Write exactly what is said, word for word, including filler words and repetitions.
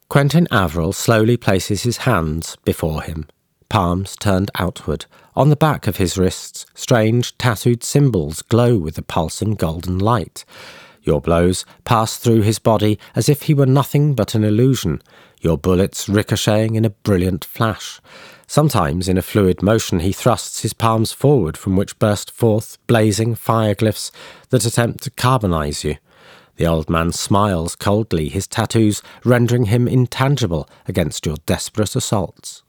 Quentin Averill slowly places his hands before him, palms turned outward. On the back of his wrists, strange tattooed symbols glow with a pulsing golden light. Your blows pass through his body as if he were nothing but an illusion, your bullets ricocheting in a brilliant flash. Sometimes, in a fluid motion, he thrusts his palms forward, from which burst forth blazing fire glyphs that attempt to carbonize you. The old man smiles coldly, his tattoos rendering him intangible against your desperate assaults.